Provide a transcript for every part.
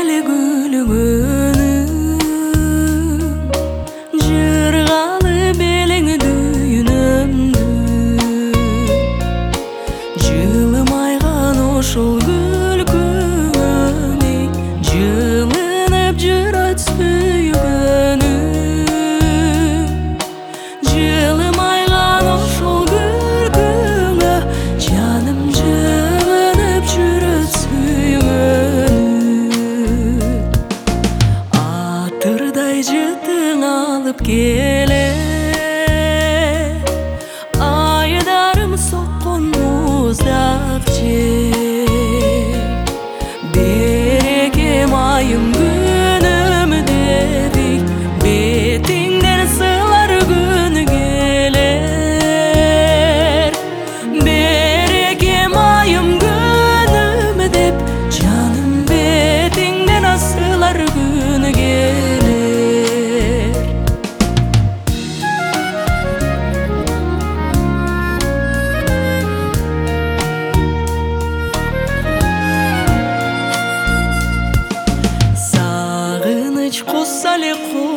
кездели күлгөнүм, жыргалы белең дүйнөмдү, жылымайган ошол күлкүңө жылынып жүрөт сүйгөнүм, жылымайган ошол күлкүңө жаным жылынып жүрөт сүйгөнүм. Атырдай жытың алып келет, айдарым соккон муздак жер, берекем айым күнүм дедик, бетиңден сылар күн келер. Берекем айым күнүм деп, жаным бетиңден асылар күн келер. Сагыныч кусса эле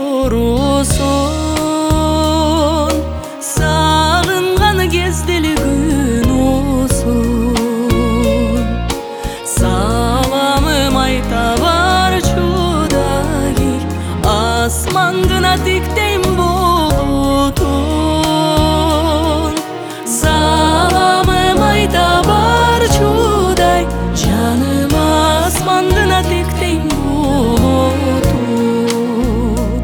курусун, сагынган кезде эле күн уусун. Саламым айта барчудай, асмандына тиктейм булутун. Саламым айта барчудай, жаным асмандына тиктейм булутун.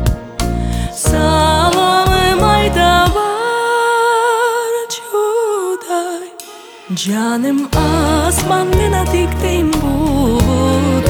Саламым айта барчудай, жаным асмандына тиктейм булутун.